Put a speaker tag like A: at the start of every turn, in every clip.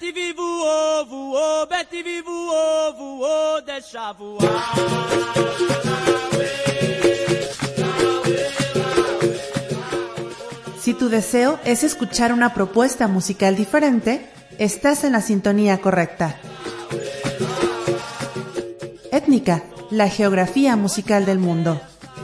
A: Betivi voou, voou, Betivi voou, voou, deixa voar.
B: Si tu deseo es escuchar una propuesta musical diferente, estás en la sintonía correcta. Étnica, la geografía musical del mundo.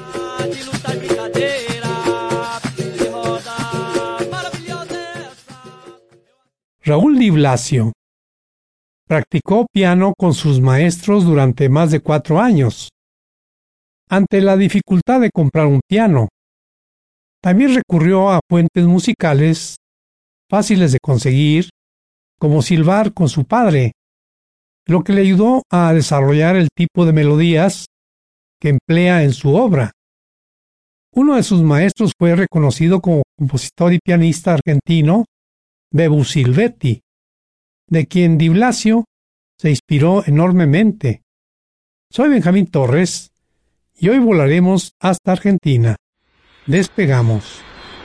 C: Raúl Di Blasio practicó piano con sus maestros durante más de 4 años. Ante la dificultad de comprar un piano, también recurrió a fuentes musicales fáciles de conseguir, como silbar con su padre, lo que le ayudó a desarrollar el tipo de melodías que emplea en su obra. Uno de sus maestros fue reconocido como compositor y pianista argentino, Bebu Silvetti, de quien Di Blasio se inspiró enormemente. Soy Benjamín Torres y hoy volaremos hasta Argentina. Despegamos.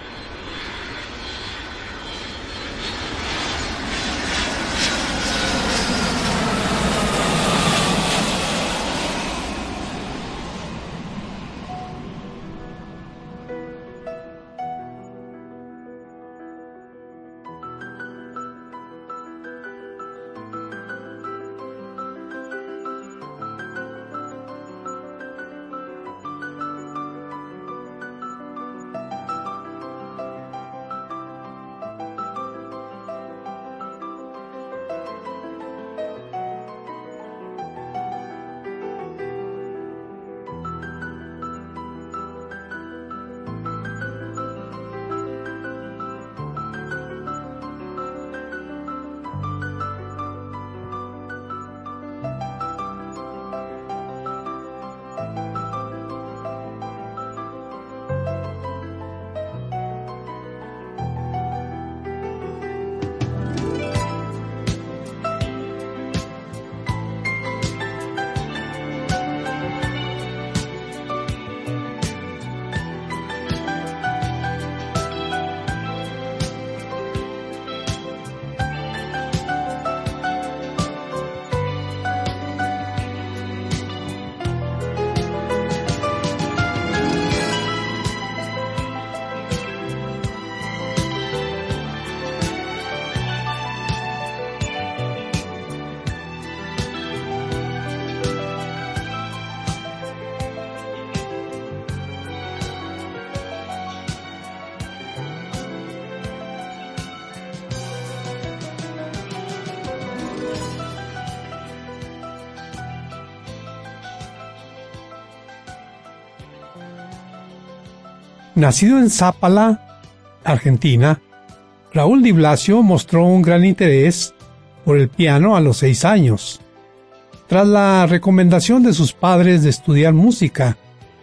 C: Nacido en Zápala, Argentina, Raúl Di Blasio mostró un gran interés por el piano a los 6 años. Tras la recomendación de sus padres de estudiar música,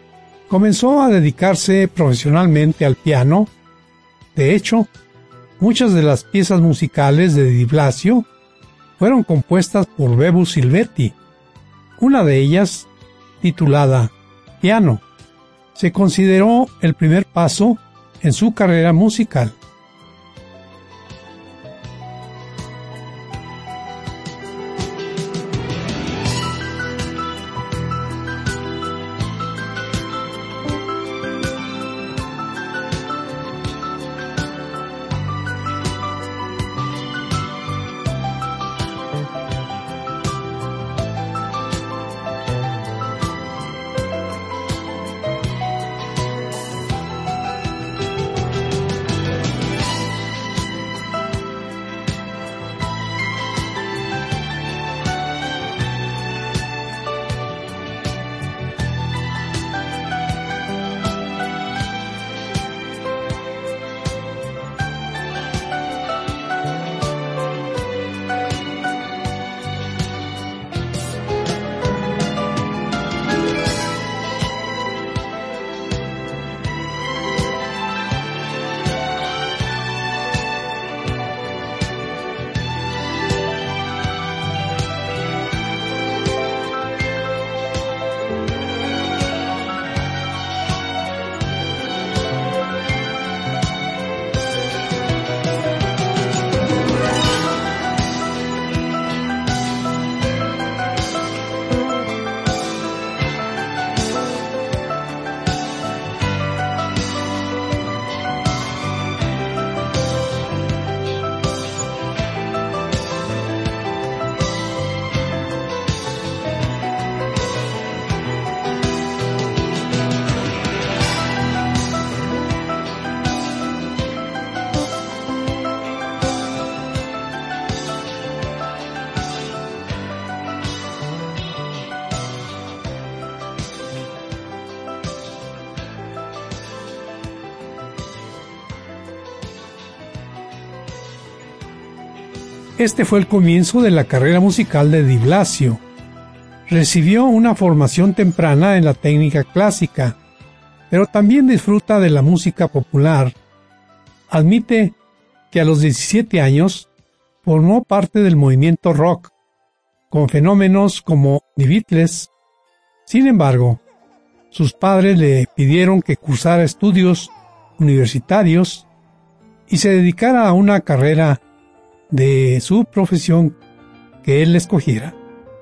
C: comenzó a dedicarse profesionalmente al piano. De hecho, muchas de las piezas musicales de Di Blasio fueron compuestas por Bebu Silvetti. Una de ellas, titulada Piano, se consideró el primer paso en su carrera musical. Este fue el comienzo de la carrera musical de Di Blasio. Recibió una formación temprana en la técnica clásica, pero también disfruta de la música popular. Admite que a los 17 años formó parte del movimiento rock, con fenómenos como The Beatles. Sin embargo, sus padres le pidieron que cursara estudios universitarios y se dedicara a una carrera de su profesión que él escogiera.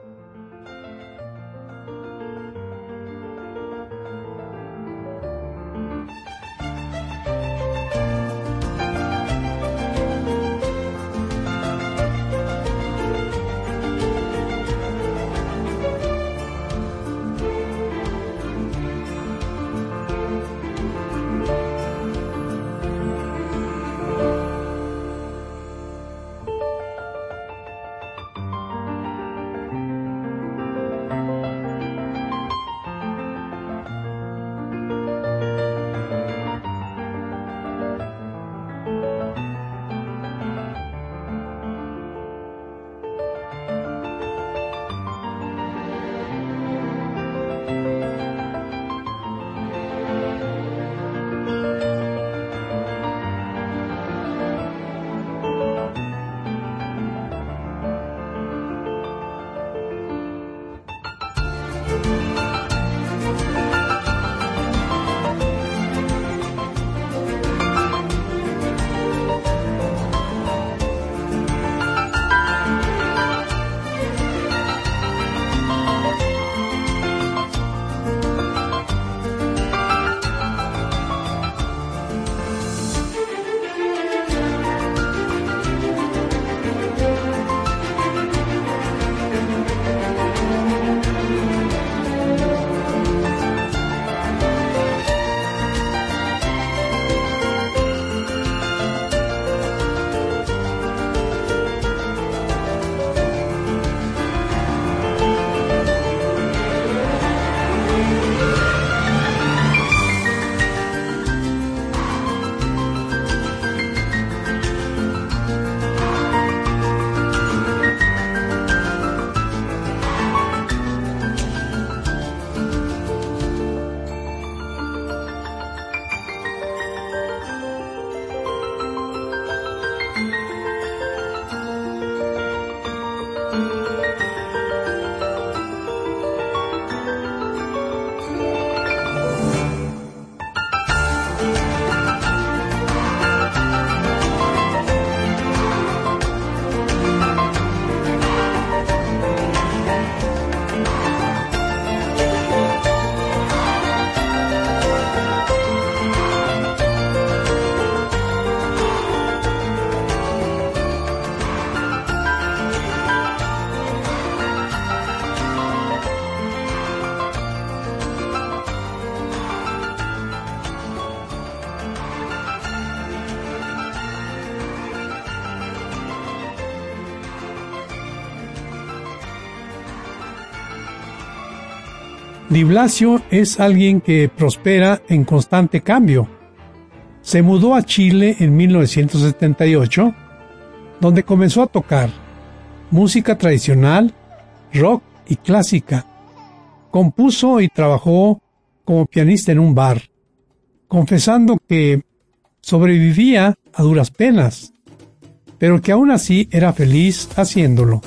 C: Di Blasio es alguien que prospera en constante cambio. Se mudó a Chile en 1978, donde comenzó a tocar música tradicional, rock y clásica. Compuso y trabajó como pianista en un bar, confesando que sobrevivía a duras penas, pero que aún así era feliz haciéndolo.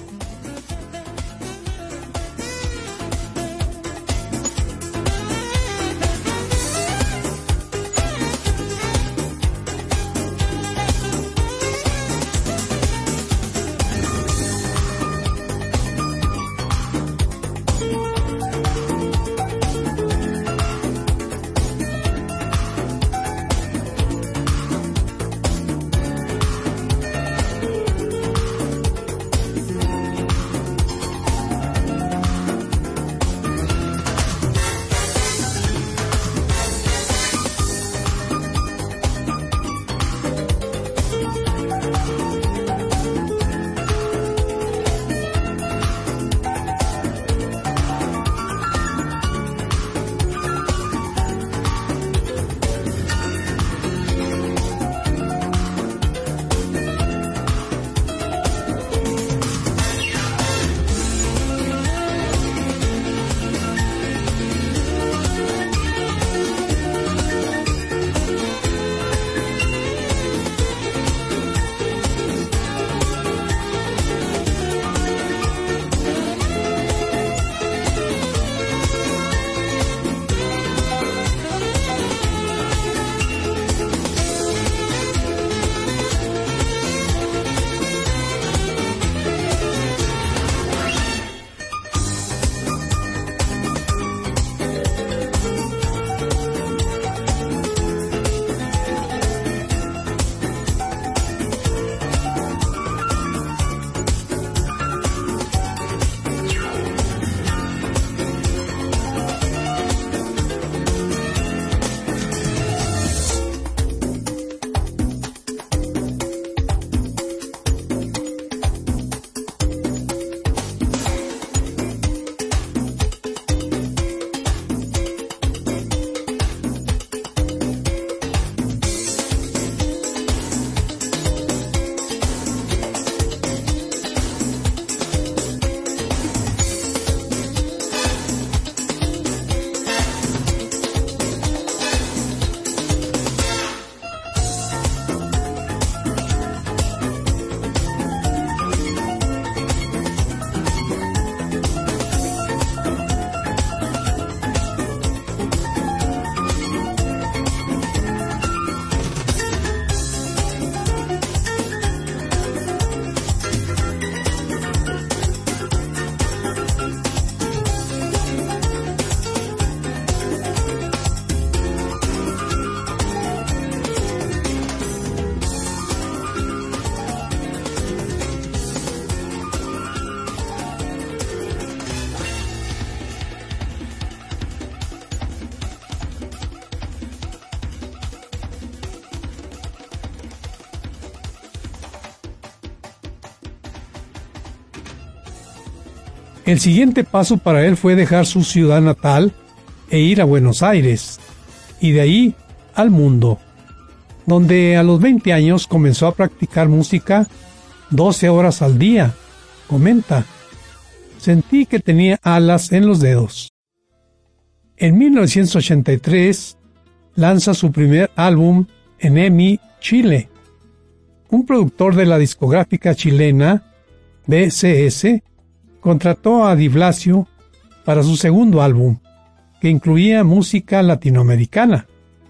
C: El siguiente paso para él fue dejar su ciudad natal e ir a Buenos Aires, y de ahí al mundo, donde a los 20 años comenzó a practicar música 12 horas al día. Comenta: sentí que tenía alas en los dedos. En 1983 lanza su primer álbum en EMI, Chile. Un productor de la discográfica chilena BCS contrató a Di Blasio para su segundo álbum, que incluía música latinoamericana.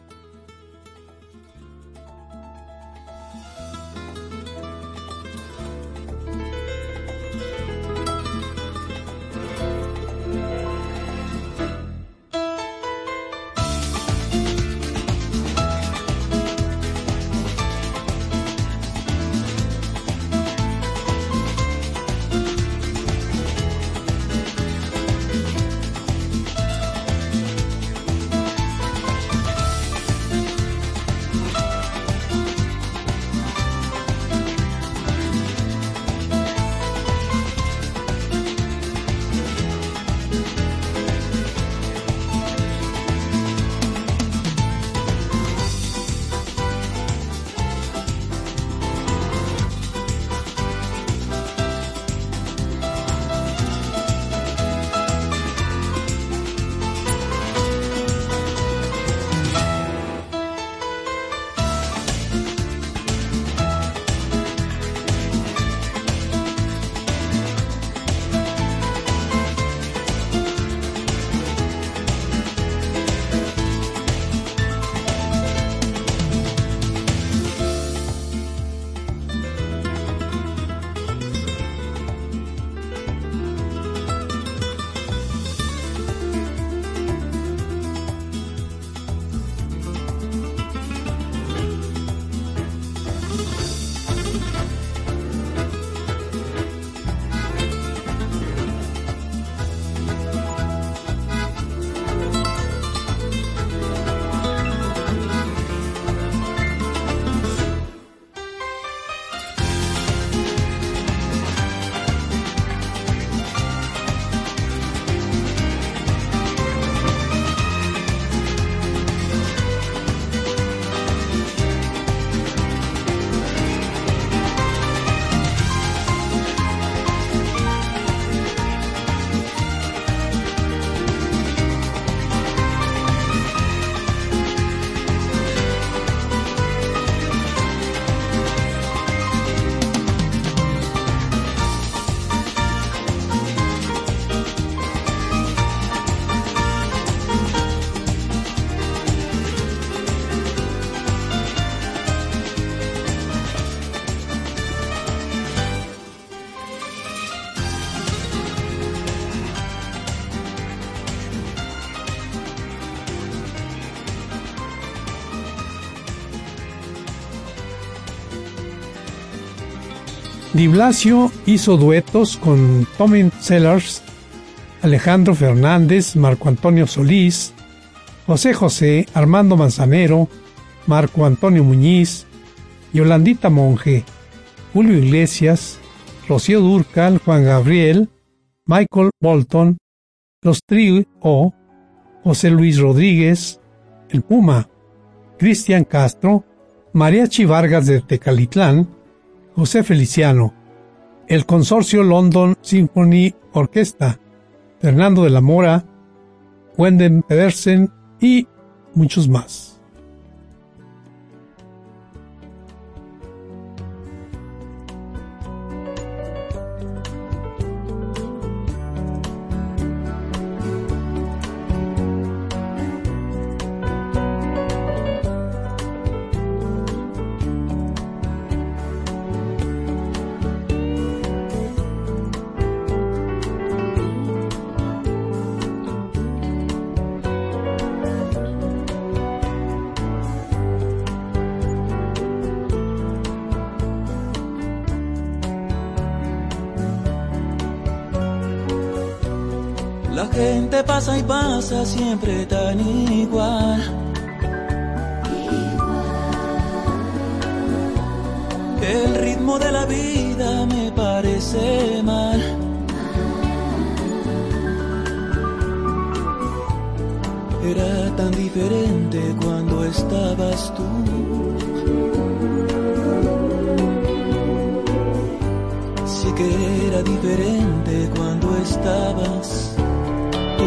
C: Di Blasio hizo duetos con Tommy Sellers, Alejandro Fernández, Marco Antonio Solís, José José, Armando Manzanero, Marco Antonio Muñiz, Yolandita Monge, Julio Iglesias, Rocío Dúrcal, Juan Gabriel, Michael Bolton, Los Trío, José Luis Rodríguez, El Puma, Cristian Castro, Mariachi Vargas de Tecalitlán, José Feliciano, el Consorcio London Symphony Orchestra, Fernando de la Mora, Wendell Pedersen y muchos más.
D: La gente pasa y pasa siempre tan igual. El ritmo de la vida me parece mal. tan diferente cuando estabas tú. Sí que era diferente cuando estabas tú.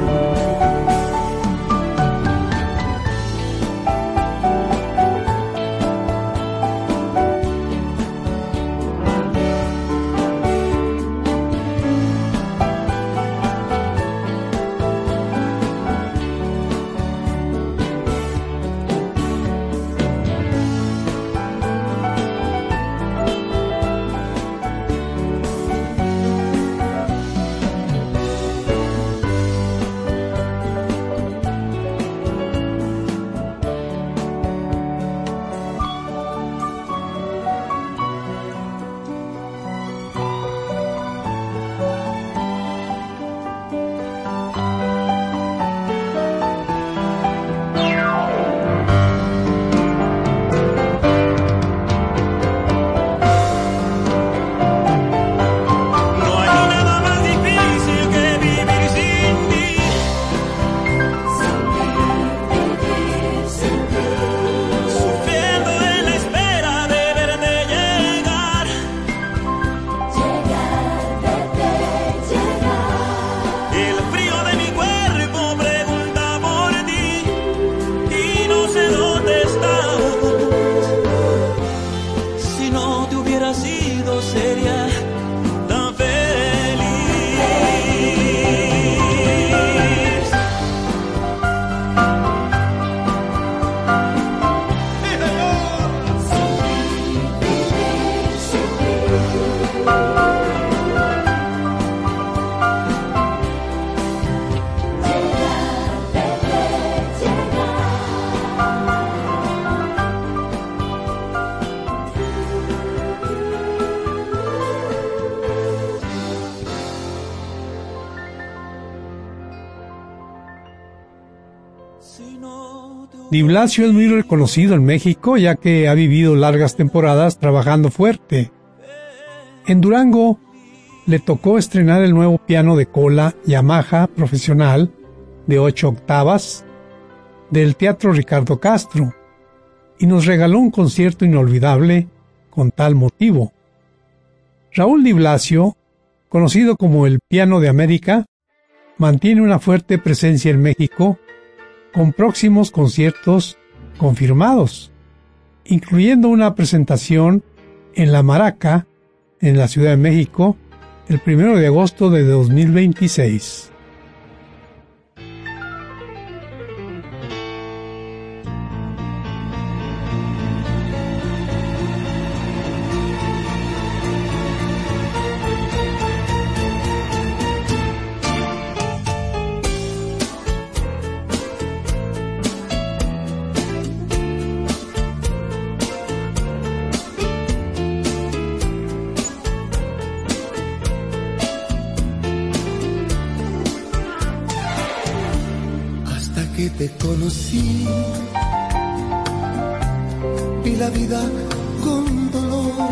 C: Di Blasio es muy reconocido en México ya que ha vivido largas temporadas trabajando fuerte. En Durango le tocó estrenar el nuevo piano de cola Yamaha profesional de 8 octavas del Teatro Ricardo Castro y nos regaló un concierto inolvidable con tal motivo. Raúl Di Blasio, conocido como el Piano de América, mantiene una fuerte presencia en México con próximos conciertos confirmados, incluyendo una presentación en La Maraca, en la Ciudad de México, el 1 de agosto de 2026.
E: Que te conocí, vi la vida con dolor,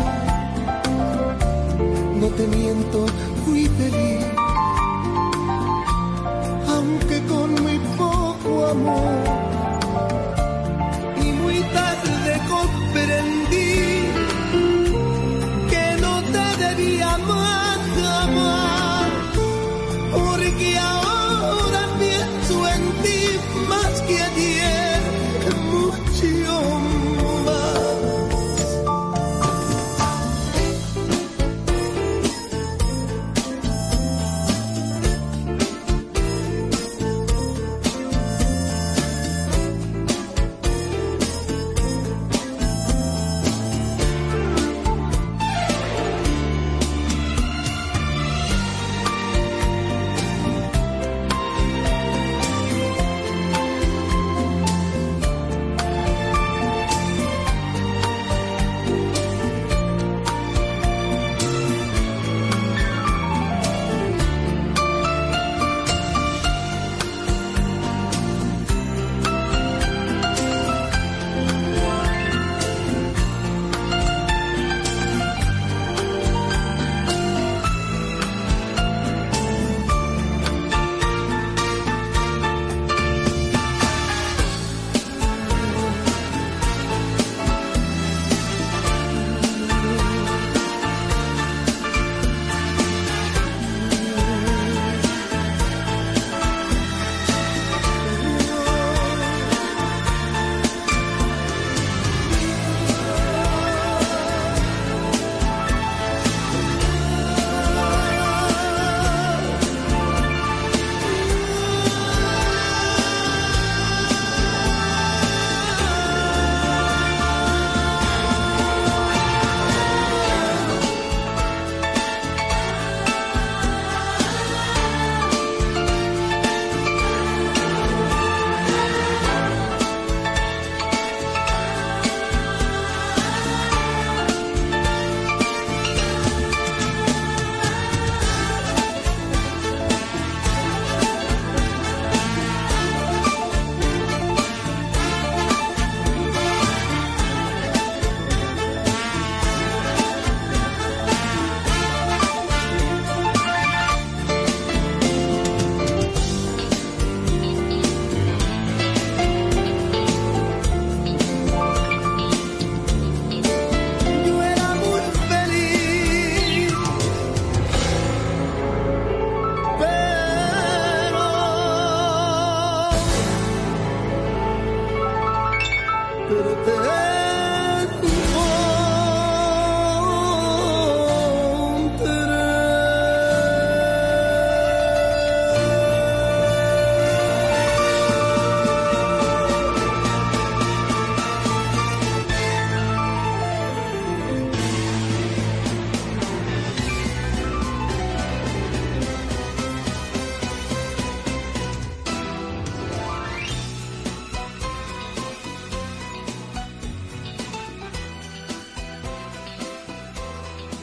E: no te miento, fui feliz, aunque con muy poco amor, y muy tarde comprendí que no te debía amar jamás, porque ahora pienso en ti más que ayer, mucho más.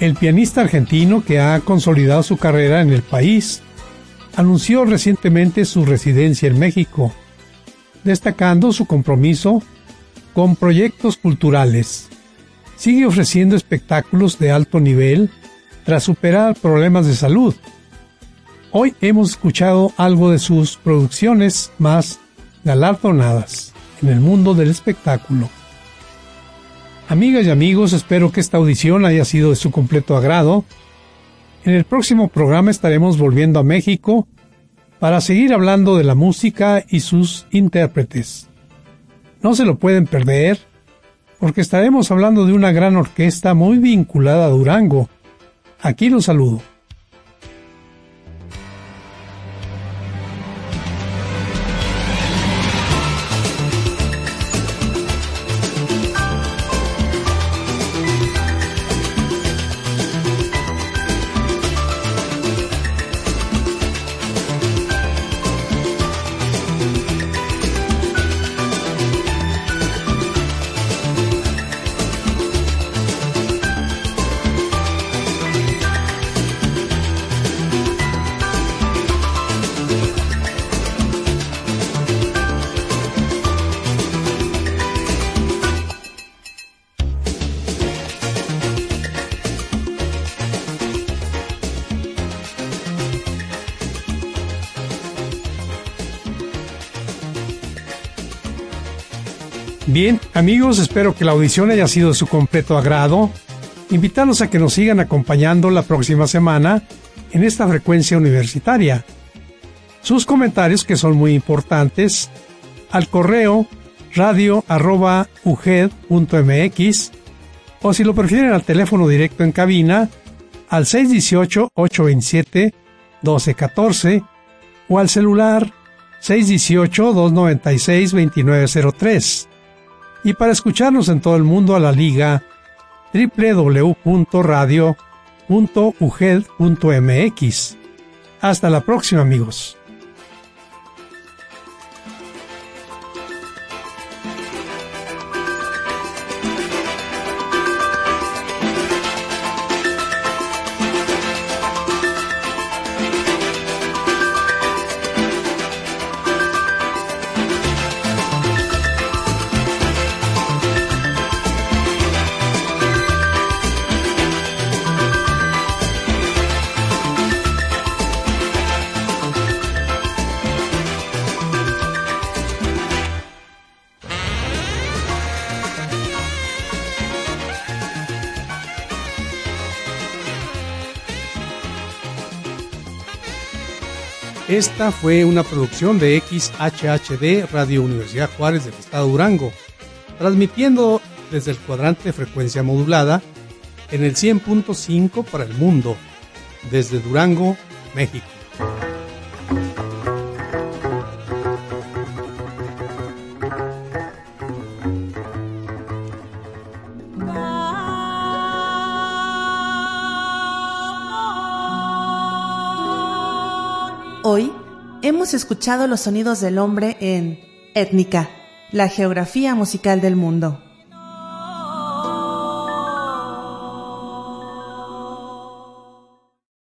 C: El pianista argentino, que ha consolidado su carrera en el país, anunció recientemente su residencia en México, destacando su compromiso con proyectos culturales. Sigue ofreciendo espectáculos de alto nivel tras superar problemas de salud. Hoy hemos escuchado algo de sus producciones más galardonadas en el mundo del espectáculo. Amigas y amigos, espero que esta audición haya sido de su completo agrado. En el próximo programa estaremos volviendo a México para seguir hablando de la música y sus intérpretes. No se lo pueden perder, porque estaremos hablando de una gran orquesta muy vinculada a Durango. Aquí los saludo. Bien, amigos, espero que la audición haya sido de su completo agrado. Invitarlos a que nos sigan acompañando la próxima semana en esta frecuencia universitaria. Sus comentarios, que son muy importantes, al correo radio@uged.mx, o si lo prefieren al teléfono directo en cabina al 618-827-1214 o al celular 618-296-2903. Y para escucharnos en todo el mundo a la liga www.radio.uged.mx. Hasta la próxima, amigos. Esta fue una producción de XHHD Radio Universidad Juárez del Estado de Durango, transmitiendo desde el cuadrante de frecuencia modulada en el 100.5 para el mundo, desde Durango, México.
B: Hoy hemos escuchado los sonidos del hombre en Étnica, la geografía musical del mundo.